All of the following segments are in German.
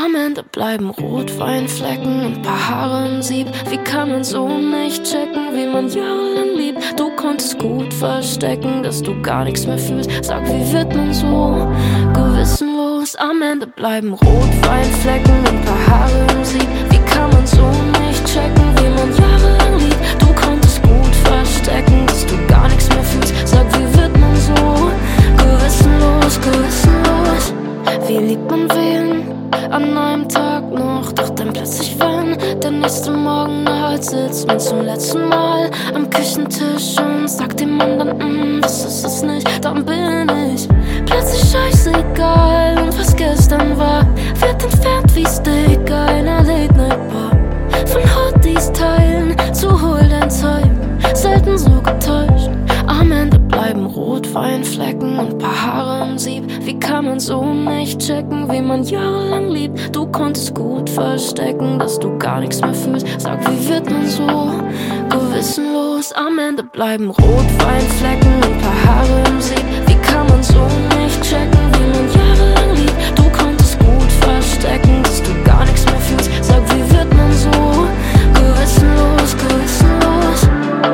Am Ende bleiben Rotweinflecken und paar Haare im Sieb. Wie kann man so nicht checken, wie man jahrelang liebt? Du konntest gut verstecken, dass du gar nichts mehr fühlst. Sag, wie wird man so gewissenlos? Am Ende bleiben Rotweinflecken und paar Haare im Sieb. Wie kann man so nicht checken, wie man jahrelang liebt? Du konntest gut verstecken, dass du gar nichts mehr fühlst. Sag, wie wird man so gewissenlos, gewissenlos? Wie liebt man wen an einem Tag noch? Doch dann plötzlich, wenn der nächste Morgen naht, sitzt man zum letzten Mal am Küchentisch und sagt dem anderen, das ist es nicht, dann bin ich plötzlich scheißegal. Und was gestern war, wird entfernt wie Steak einer Late-Night-Bar. Von Hotties teilen zu hol dein Zeug, selten so getäuscht. Am Ende bleiben Rotweinflecken und paar Haare im Sieb. Wie kann man so nicht checken, wie man jahrelang liebt? Du konntest gut verstecken, dass du gar nichts mehr fühlst. Sag, wie wird man so gewissenlos? Am Ende bleiben Rotweinflecken und paar Haare im Sieb. Wie kann man so nicht checken, wie man jahrelang liebt? Du konntest gut verstecken, dass du gar nichts mehr fühlst. Sag, wie wird man so gewissenlos, gewissenlos?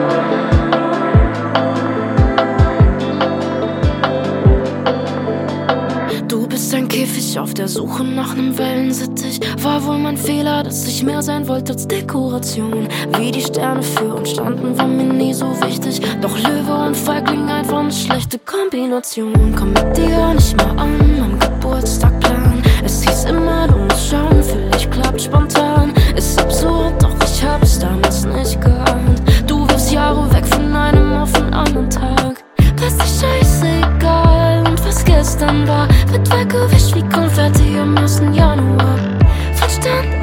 Du bist ein Käfig auf der Suche nach nem Wellensittich. War wohl mein Fehler, dass ich mehr sein wollte als Dekoration. Wie die Sterne für uns standen, war mir nie so wichtig. Doch Löwe und Feigling einfach eine schlechte Kombination. Komm mit dir nicht mehr an, am Geburtstag planen. Es hieß immer, du musst schauen, vielleicht klappt spontan. Ist absurd, doch ich hab es damals nicht geahnt. Du wirfst Jahre weg von einem auf den anderen Tag. Das ist scheißegal, und was gestern war, wird weggewischt wie Konfetti am 1. Januar. Verstand